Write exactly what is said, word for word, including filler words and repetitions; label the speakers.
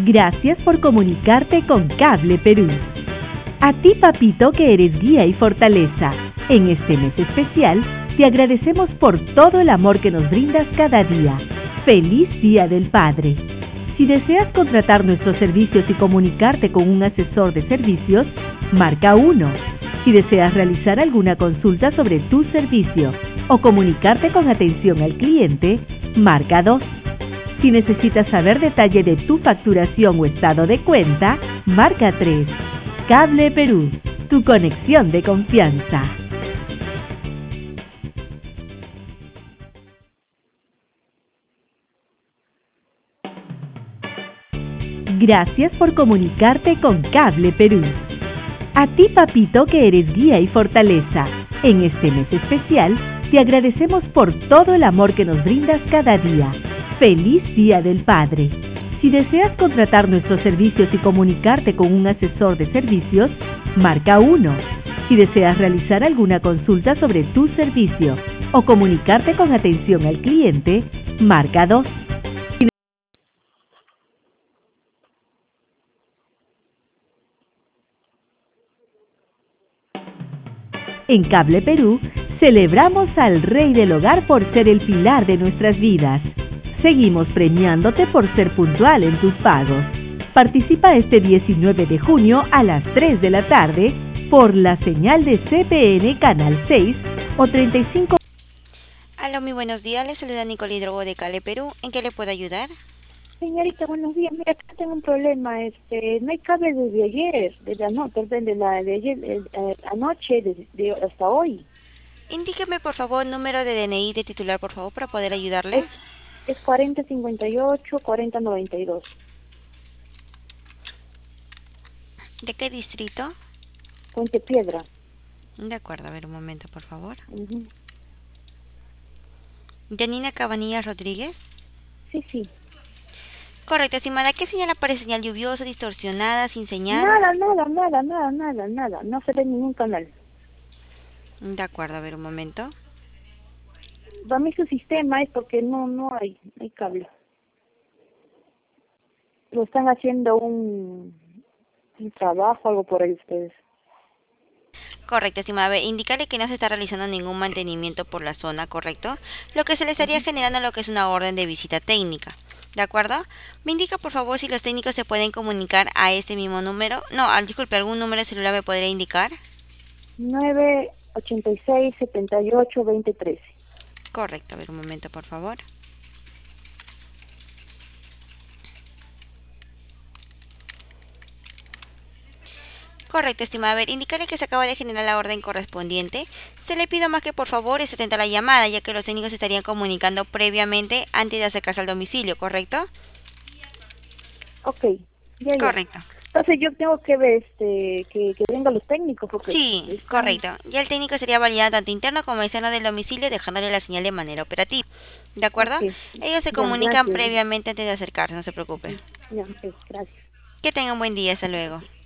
Speaker 1: Gracias por comunicarte con Cable Perú. A ti, papito, que eres guía y fortaleza, en este mes especial, te agradecemos por todo el amor que nos brindas cada día. ¡Feliz Día del Padre! Si deseas contratar nuestros servicios y comunicarte con un asesor de servicios, marca uno. Si deseas realizar alguna consulta sobre tu servicio o comunicarte con atención al cliente, marca dos. Si necesitas saber detalle de tu facturación o estado de cuenta, marca tres. Cable Perú, tu conexión de confianza. Gracias por comunicarte con Cable Perú. A ti, papito, que eres guía y fortaleza, en este mes especial, te agradecemos por todo el amor que nos brindas cada día. ¡Feliz Día del Padre! Si deseas contratar nuestros servicios y comunicarte con un asesor de servicios, marca uno. Si deseas realizar alguna consulta sobre tu servicio o comunicarte con atención al cliente, marca dos. En Cable Perú, celebramos al Rey del Hogar por ser el pilar de nuestras vidas. Seguimos premiándote por ser puntual en tus pagos. Participa este diecinueve de junio a las tres de la tarde por la señal de C P N Canal seis o treinta y cinco.
Speaker 2: Aló, muy buenos días. Les saluda Nicole Hidrogo de Cable Perú. ¿En qué le puedo ayudar?
Speaker 3: Señorita, buenos días. Mira, acá tengo un problema. Este, no hay cable desde ayer, desde anoche, perdón, de la de ayer, eh, eh, anoche, de, de hasta hoy.
Speaker 2: Indíqueme, por favor, el número de D N I de titular, por favor, para poder ayudarle.
Speaker 3: Es, es cuarenta cincuenta y ocho, cuarenta noventa y dos.
Speaker 2: ¿De qué distrito?
Speaker 3: Puente Piedra.
Speaker 2: De acuerdo, a ver un momento, por favor.
Speaker 3: Uh-huh.
Speaker 2: Janina Cabanillas Rodríguez.
Speaker 3: Sí, sí.
Speaker 2: Correcto, estimada. ¿Qué señal aparece? ¿Señal lluviosa, distorsionada, sin señal?
Speaker 3: Nada, nada, nada, nada, nada, nada. No se ve ningún canal.
Speaker 2: De acuerdo, a ver un momento.
Speaker 3: Para mí su sistema es porque no no hay, no hay cable. Lo están haciendo un, un trabajo, algo por ahí ustedes.
Speaker 2: Correcto, estimada. A ver, indicarle que no se está realizando ningún mantenimiento por la zona, ¿correcto? Lo que se le estaría generando lo que es una orden de visita técnica. ¿De acuerdo? Me indica, por favor, si los técnicos se pueden comunicar a este mismo número. No, al disculpe, ¿algún número de celular me podría indicar?
Speaker 3: nueve ochenta y seis, setenta y ocho, veinte trece.
Speaker 2: Correcto, a ver un momento, por favor. Correcto, estimada. A ver, indicarle que se acaba de generar la orden correspondiente. Se le pido más que por favor esté atenta a la llamada, ya que los técnicos se estarían comunicando previamente antes de acercarse al domicilio, ¿correcto?
Speaker 3: Ok, ya, ya.
Speaker 2: Correcto.
Speaker 3: Entonces yo tengo que ver este, que, que vengan los técnicos. Porque
Speaker 2: Sí,
Speaker 3: están...
Speaker 2: correcto. Ya el técnico sería validado tanto interno como externo del domicilio, dejándole la señal de manera operativa. ¿De acuerdo?
Speaker 3: Okay.
Speaker 2: Ellos se
Speaker 3: Ya,
Speaker 2: comunican
Speaker 3: gracias.
Speaker 2: previamente antes de acercarse, no se preocupe.
Speaker 3: Ya, ok, gracias.
Speaker 2: Que tengan un buen día, hasta luego.